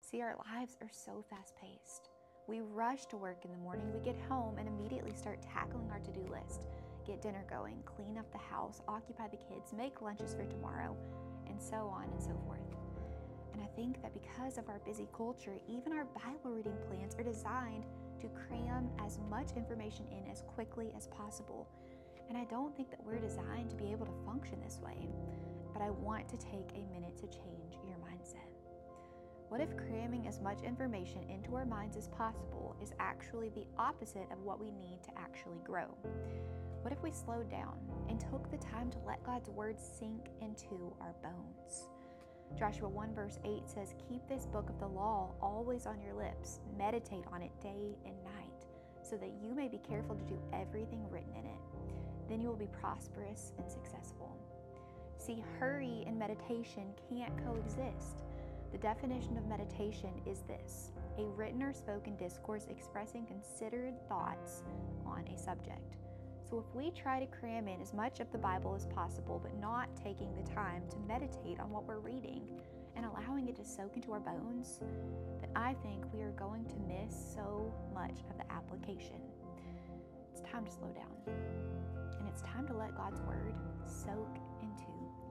See, our lives are so fast-paced. We rush to work in the morning, we get home and immediately start tackling our to-do list, get dinner going, clean up the house, occupy the kids, make lunches for tomorrow, and so on and so forth. And I think that because of our busy culture, even our Bible reading plans are designed to cram as much information in as quickly as possible. And I don't think that we're designed to be able to function this way. But I want to take a minute to change your mindset. What if cramming as much information into our minds as possible is actually the opposite of what we need to actually grow? What if we slowed down and took the time to let God's word sink into our bones? Joshua 1 verse 8 says, "Keep this book of the law always on your lips. Meditate on it day and night, so that you may be careful to do everything written in it. Then you will be prosperous and successful." See, hurry and meditation can't coexist. The definition of meditation is this: a written or spoken discourse expressing considered thoughts on a subject. So if we try to cram in as much of the Bible as possible, but not taking the time to meditate on what we're reading and allowing it to soak into our bones, then I think we are going to miss so much of the application. It's time to slow down. And it's time to let God's word soak into